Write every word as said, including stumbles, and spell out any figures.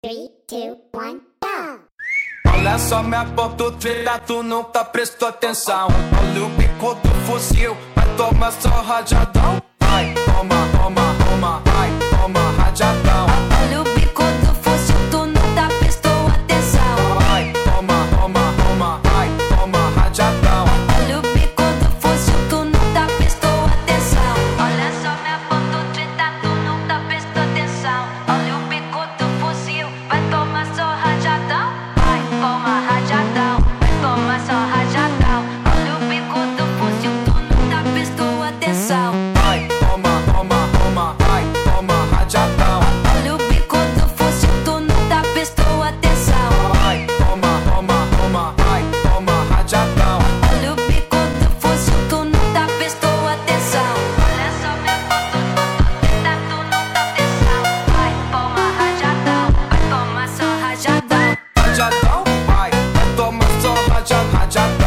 Three, two, one, go! Olha só minha ponto treta, tu nunca prestou atenção. Olha o bico do fuzil, vai tomar só rajadão. Vai, toma, toma, toma, vai, toma rajadão. Olha o bico do fuzil, tu nunca prestou atenção. Vai, toma, toma, toma, vai, toma rajadão. Olha o bico do fuzil, tu nunca prestou atenção. Olha só minha ponto treta, tu nunca prestou atenção. Olha o bico do fuzil, vai tomar só rajadão. Vai, toma rajadão, vai tomar só rajadão. Olha o bico do fuzil, tu nunca prestou atenção. Vai, toma, toma, toma, vai, toma rajadão. Olha o bico do fuzil, tu nunca prestou atenção. Vai, toma, toma, toma, vai, toma rajadão. Olha o bico do fuzil, tu nunca prestou atenção. Olha só minha ponto treta, tu nunca atenção. Vai, toma rajadão, vai tomar só rajadão. Rajadão, vai, vai tomar só rajadão, rajadão.